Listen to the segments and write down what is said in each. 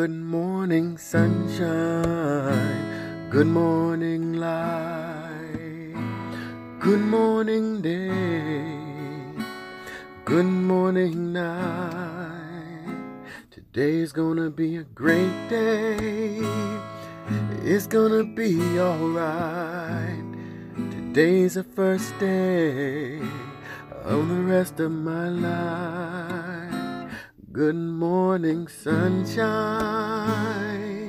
Good morning, sunshine. Good morning, light. Good morning, day. Good morning, night. Today's gonna be a great day. It's gonna be alright. Today's the first day of the rest of my life. Good morning, sunshine.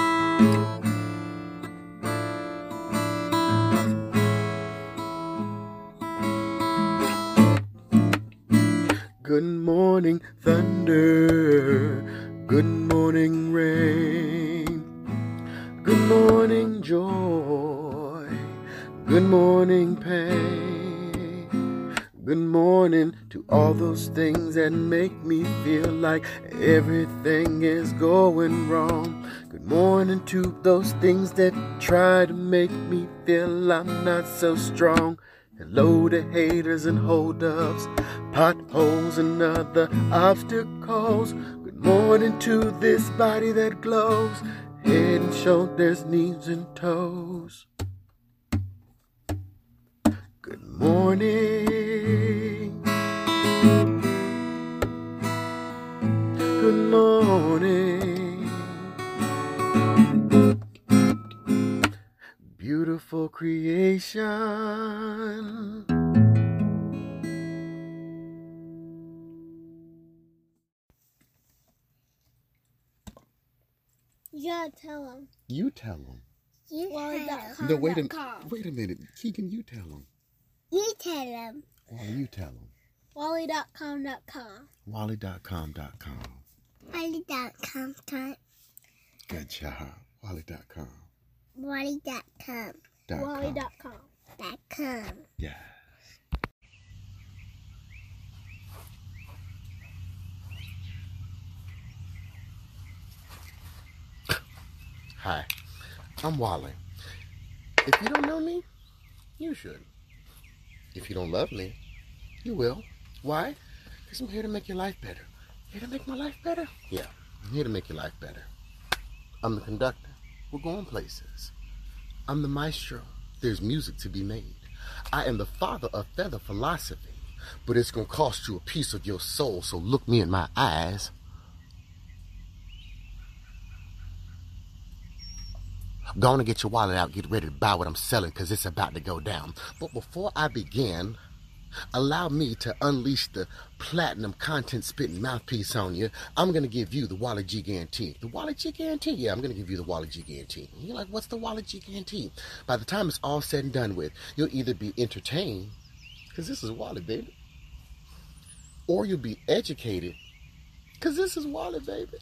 Good morning, thunder. Good morning, rain. Good morning, joy. Good morning, pain. Good morning to all those things that make me feel like everything is going wrong. Good morning to those things that try to make me feel I'm not so strong. Hello to haters and holdups, potholes and other obstacles. Good morning to this body that glows, head and shoulders, knees and toes. Good morning. Good morning. Beautiful creation. You gotta tell them. You tell them. Wally.com. No, wait a minute. Keegan, you tell them. You tell them. You tell them. Wally.com. Wally.com.com. Wally.com. Good job. Wally.com. Wally.com. Wally.com. Yeah. Hi, I'm Wally. If you don't know me, you should. If you don't love me, you will. Why? Because I'm here to make your life better. Here to make my life better? Yeah, I'm here to make your life better. I'm the conductor. We're going places. I'm the maestro. There's music to be made. I am the father of feather philosophy, but it's going to cost you a piece of your soul, so look me in my eyes. Go on and get your wallet out, get ready to buy what I'm selling, because it's about to go down. But before I begin, allow me to unleash the platinum content spitting mouthpiece on you. I'm going to give you the Wally G guarantee. The Wally G guarantee? Yeah, I'm going to give you the Wally G guarantee. And you're like, what's the Wally G guarantee? By the time it's all said and done with, you'll either be entertained, because this is Wally, baby, or you'll be educated, because this is Wally, baby,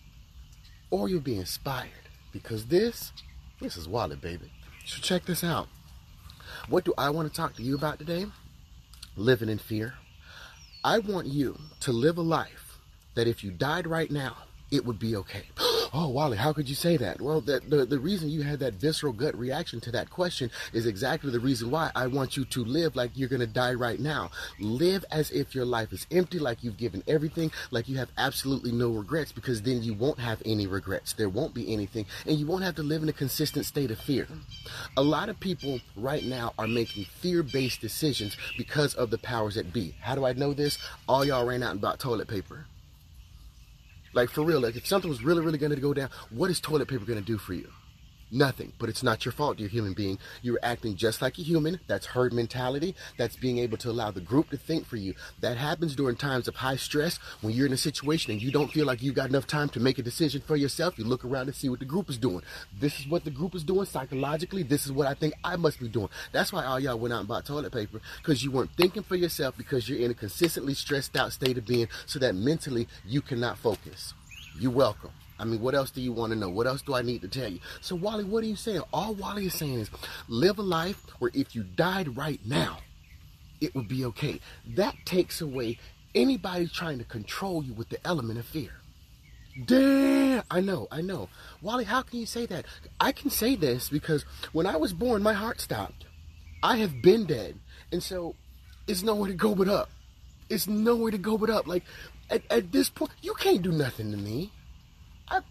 or you'll be inspired, because this is Wally, baby. So check this out. What do I want to talk to you about today? Living in fear. I want you to live a life that if you died right now, it would be okay. Oh, Wally, how could you say that? Well, the reason you had that visceral gut reaction to that question is exactly the reason why I want you to live like you're going to die right now. Live as if your life is empty, like you've given everything, like you have absolutely no regrets, because then you won't have any regrets. There won't be anything, and you won't have to live in a consistent state of fear. A lot of people right now are making fear-based decisions because of the powers that be. How do I know this? All y'all ran out and bought toilet paper. Like, for real, like, if something was really, really going to go down, what is toilet paper going to do for you? Nothing. But it's not your fault, you're a human being. You're acting just like a human. That's herd mentality. That's being able to allow the group to think for you. That happens during times of high stress, when you're in a situation and you don't feel like you've got enough time to make a decision for yourself. You look around and see what the group is doing. This is what the group is doing psychologically. This is what I think I must be doing. That's why all y'all went out and bought toilet paper, because you weren't thinking for yourself, because you're in a consistently stressed out state of being, so that mentally you cannot focus. You're welcome. I mean, what else do you want to know? What else do I need to tell you? So, Wally, what are you saying? All Wally is saying is live a life where if you died right now, it would be okay. That takes away anybody trying to control you with the element of fear. Damn, I know. Wally, how can you say that? I can say this because when I was born, my heart stopped. I have been dead. And so it's nowhere to go but up. It's nowhere to go but up. Like, at this point, you can't do nothing to me. I've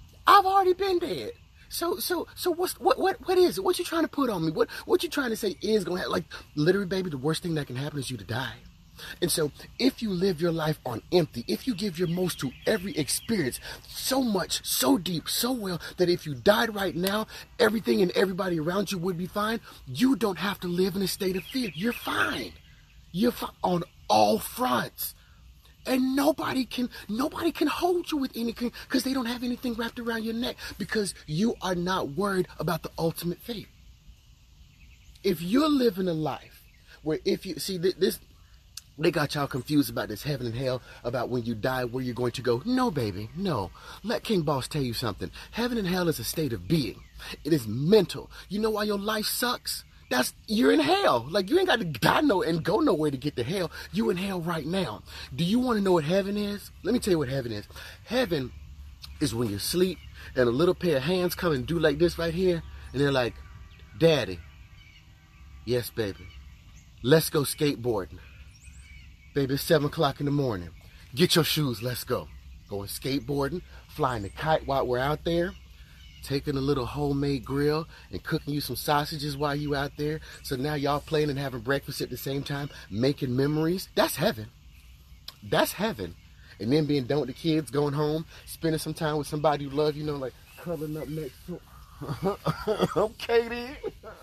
I've already been dead. So what is it? What you trying to put on me? What you trying to say is gonna happen? Like, literally, baby, the worst thing that can happen is you to die. And so if you live your life on empty, if you give your most to every experience so much, so deep, so well, that if you died right now, everything and everybody around you would be fine, you don't have to live in a state of fear. You're fine. You're fine on all fronts. And nobody can hold you with anything because they don't have anything wrapped around your neck, because you are not worried about the ultimate fate. If you're living a life where, if you see this, they got y'all confused about this heaven and hell, about when you die, where you're going to go. No, baby, no. Let King Boss tell you something. Heaven and hell is a state of being. It is mental. You know why your life sucks? You're in hell. Like, you ain't got to die and go nowhere to get to hell. You in hell right now. Do you want to know what heaven is? Let me tell you what heaven is. Heaven is when you sleep and a little pair of hands come and do like this right here, and they're like, Daddy. Yes, baby. Let's go skateboarding. Baby, it's 7 o'clock in the morning. Get your shoes, let's go. Going skateboarding, flying the kite while we're out there, taking a little homemade grill and cooking you some sausages while you out there. So now y'all playing and having breakfast at the same time, making memories. That's heaven. That's heaven. And then being done with the kids, going home, spending some time with somebody you love, you know, like cuddling up next to okay then.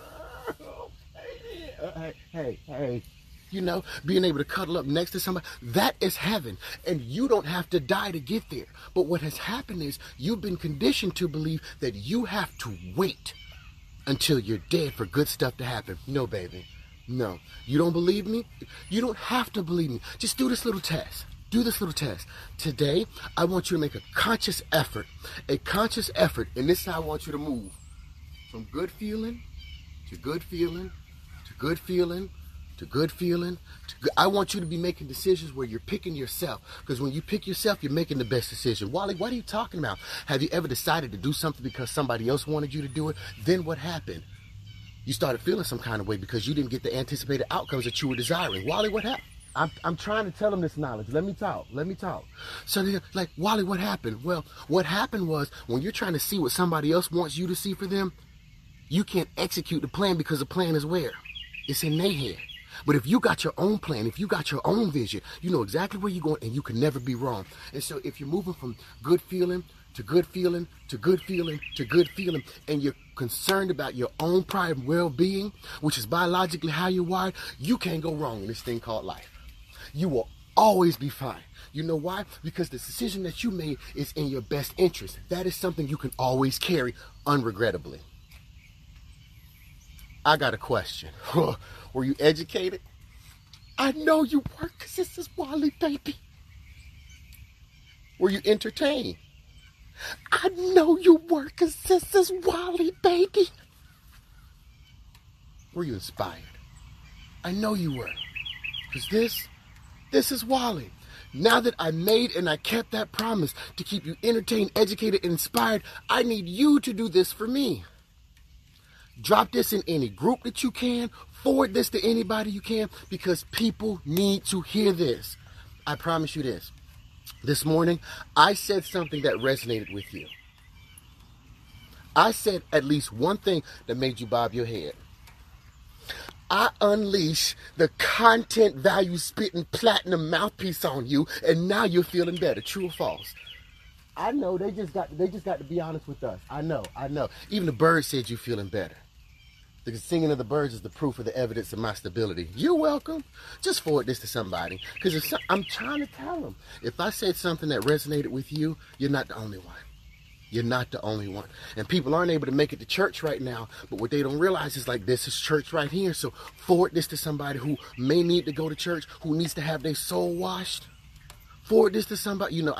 Okay then. Hey. You know, being able to cuddle up next to somebody, that is heaven. And you don't have to die to get there. But what has happened is you've been conditioned to believe that you have to wait until you're dead for good stuff to happen. No, baby. No. You don't believe me? You don't have to believe me. Just do this little test. Do this little test. Today, I want you to make a conscious effort. A conscious effort. And this is how I want you to move. From good feeling to good feeling to good feeling to good feeling. I want you to be making decisions where you're picking yourself. Because when you pick yourself, you're making the best decision. Wally, what are you talking about? Have you ever decided to do something because somebody else wanted you to do it? Then what happened? You started feeling some kind of way because you didn't get the anticipated outcomes that you were desiring. Wally, what happened? I'm trying to tell them this knowledge. Let me talk. So they're like, Wally, what happened? Well, what happened was, when you're trying to see what somebody else wants you to see for them, you can't execute the plan because the plan is where? It's in their head. But if you got your own plan, if you got your own vision, you know exactly where you're going, and you can never be wrong. And so if you're moving from good feeling to good feeling to good feeling to good feeling, and you're concerned about your own pride and well-being, which is biologically how you're wired, you can't go wrong in this thing called life. You will always be fine. You know why? Because the decision that you made is in your best interest. That is something you can always carry unregrettably. I got a question. Were you educated? I know you were, because this is Wally, baby. Were you entertained? I know you were, because this is Wally, baby. Were you inspired? I know you were, because this is Wally. Now that I made and I kept that promise to keep you entertained, educated, and inspired, I need you to do this for me. Drop this in any group that you can. Forward this to anybody you can, because people need to hear this. I promise you this. This morning, I said something that resonated with you. I said at least one thing that made you bob your head. I unleash the content value spitting platinum mouthpiece on you, and now you're feeling better. True or false? I know they just got to be honest with us. I know. Even the birds said you're feeling better. The singing of the birds is the proof of the evidence of my stability. You're welcome. Just forward this to somebody. Because I'm trying to tell them. If I said something that resonated with you, you're not the only one. You're not the only one. And people aren't able to make it to church right now. But what they don't realize is, like, this is church right here. So forward this to somebody who may need to go to church, who needs to have their soul washed. Forward this to somebody, you know,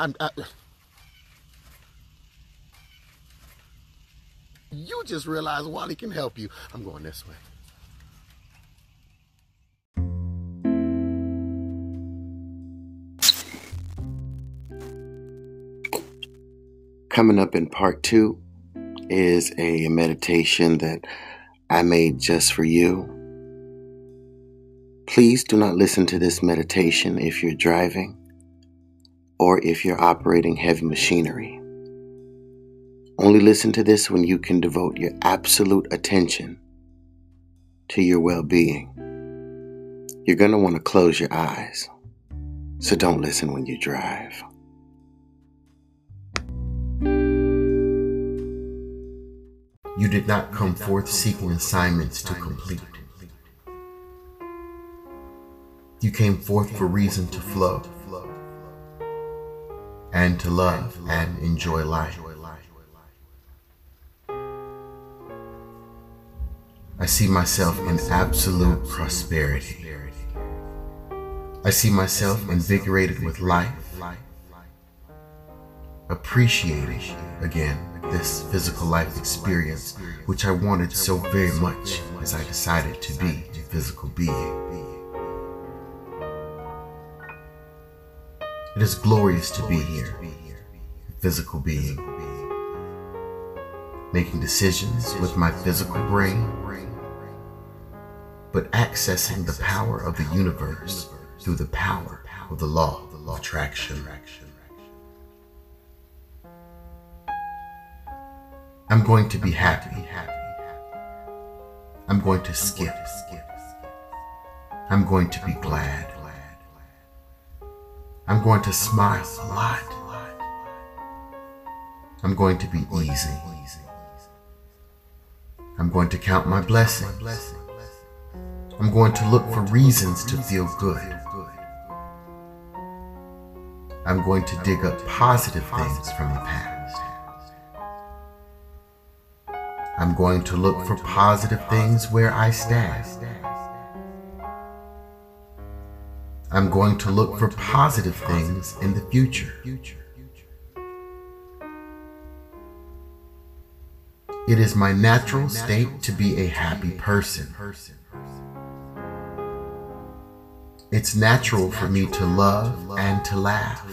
you just realized Wally can help you. I'm going this way. Coming up in part 2 is a meditation that I made just for you. Please do not listen to this meditation if you're driving or if you're operating heavy machinery. Only listen to this when you can devote your absolute attention to your well-being. You're going to want to close your eyes, so don't listen when you drive. You did not come forth seeking assignments to complete. You came forth for reason to flow and to love and enjoy life. I see myself in absolute prosperity. I see myself invigorated with life, appreciating again this physical life experience, which I wanted so very much as I decided to be a physical being. It is glorious to be here, a physical being, making decisions with my physical brain, but accessing the power of the universe through the power of the law of attraction. I'm going to be happy. I'm going to skip. I'm going to be glad. I'm going to smile a lot. I'm going to be easy. I'm going to count my blessings. I'm going to look for reasons to feel good. I'm going to dig up positive things from the past. I'm going to look for positive things where I stand. I'm going to look for positive things in the future. It is my natural state to be a happy person. It's natural for me to love and to laugh.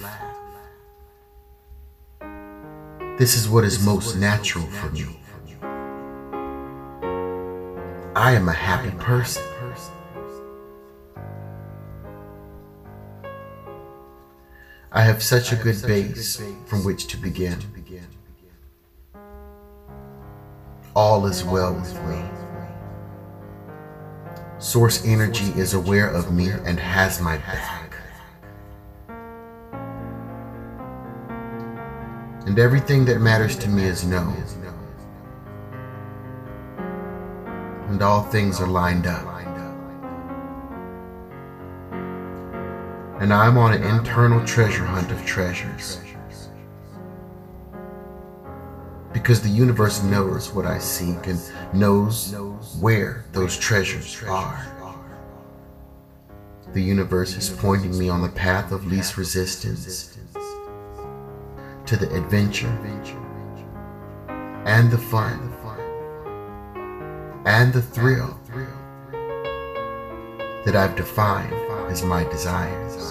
This is what is most natural for me. I am a happy person. I have such a good base from which to begin. All is well with me. Source energy is aware of me and has my back. And everything that matters to me is known. And all things are lined up. And I'm on an internal treasure hunt of treasures. Because the universe knows what I seek and knows where those treasures are. The universe is pointing me on the path of least resistance to the adventure and the fun and the thrill that I've defined as my desires.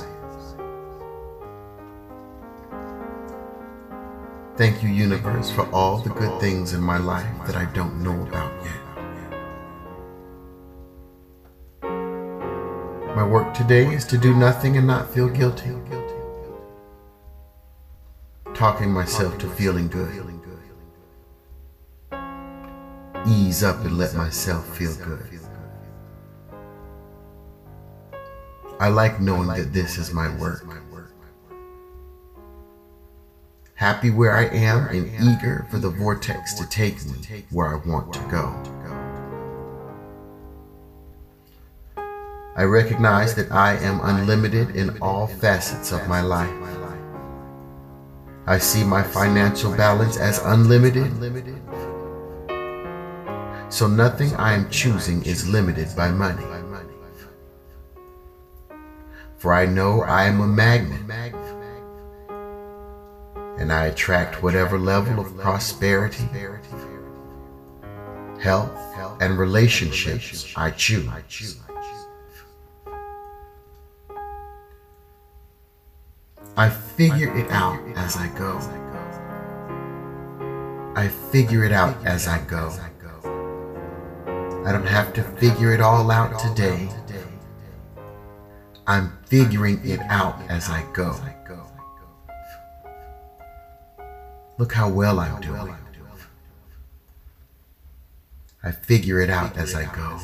Thank you, universe, for all the good things in my life that I don't know about yet. My work today is to do nothing and not feel guilty. Talking myself to feeling good. Ease up and let myself feel good. I like knowing that this is my work. Happy where I am and eager for the vortex to take me where I want to go. I recognize that I am unlimited in all facets of my life. I see my financial balance as unlimited. So nothing I am choosing is limited by money. For I know I am a magnet, and I attract whatever level of prosperity, health, and relationships I choose. I figure it out as I go. I figure it out as I go. I don't have to figure it all out today. I'm figuring it out as I go. Look how well I'm doing. I figure it out as I go.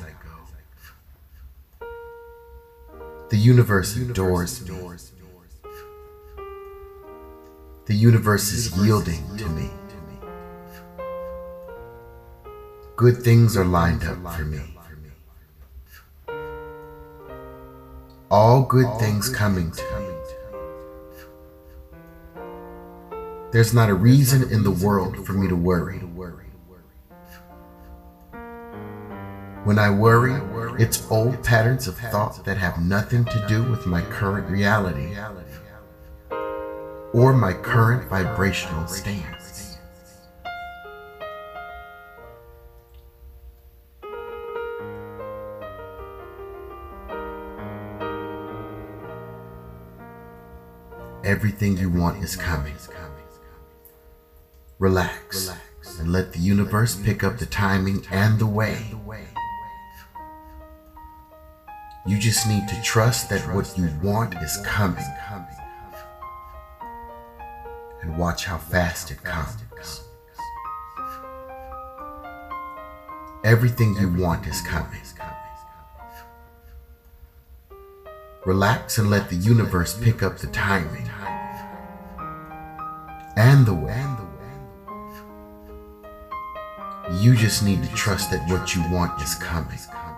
The universe adores me. The universe is yielding to me. Good things are lined up for me. All good things coming to me. There's not a reason in the world for me to worry. When I worry, it's old patterns of thought that have nothing to do with my current reality or my current vibrational stance. Everything you want is coming. Relax and let the universe pick up the timing and the way. You just need to trust that what you want is coming. And watch how fast it comes. Everything you want is coming. Relax and let the universe pick up the timing and the way. You just need to trust that what you want is coming.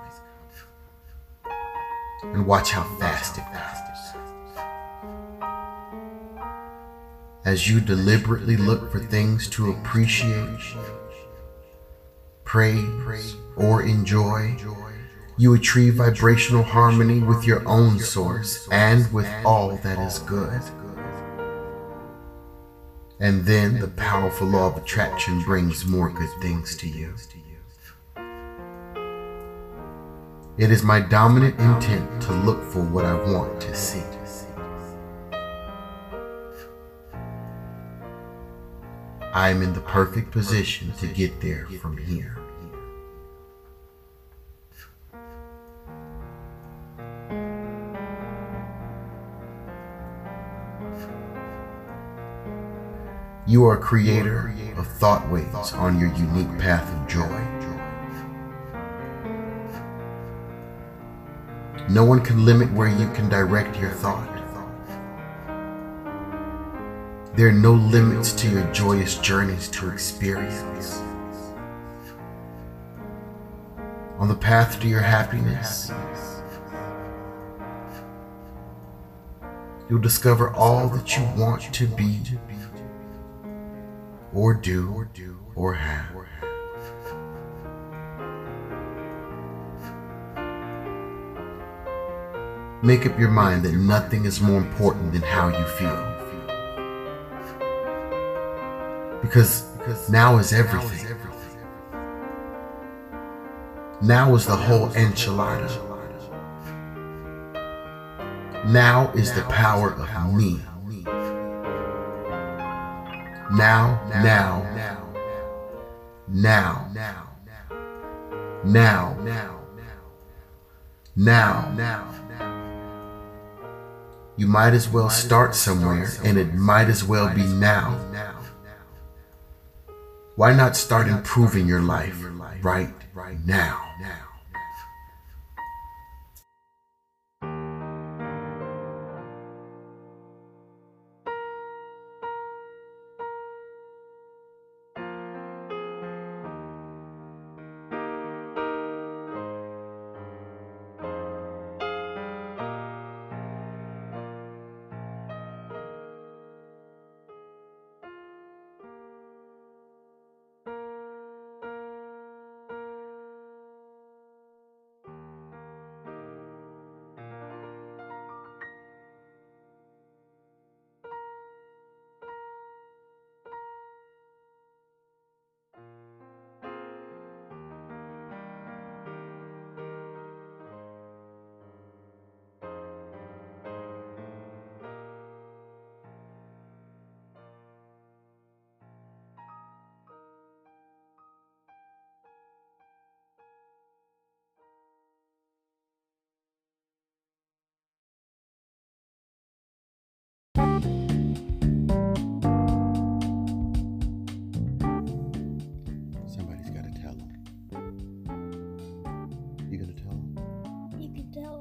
And watch how fast it comes. As you deliberately look for things to appreciate, praise, or enjoy, you achieve vibrational harmony with your own source and with all that is good. And then the powerful law of attraction brings more good things to you. It is my dominant intent to look for what I want to see. I am in the perfect position to get there from here. You are a creator of thought waves on your unique path of joy. No one can limit where you can direct your thought. There are no limits to your joyous journeys to experience. On the path to your happiness, you'll discover all that you want to be, or do, or have. Make up your mind that nothing is more important than how you feel. Because now is everything. Now is the whole enchilada. Now is the power of me. Now. You might as well start somewhere, and it might as well be now. Why not start improving your life right now?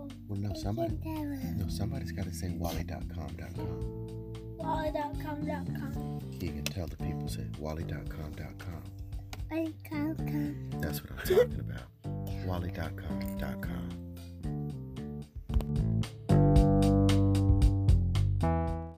Well, no, somebody's got to say wally.com.com. Wally.com.com. Keegan, tell the people, say wally.com.com. Wally.com. That's what I'm talking about. Wally.com.com.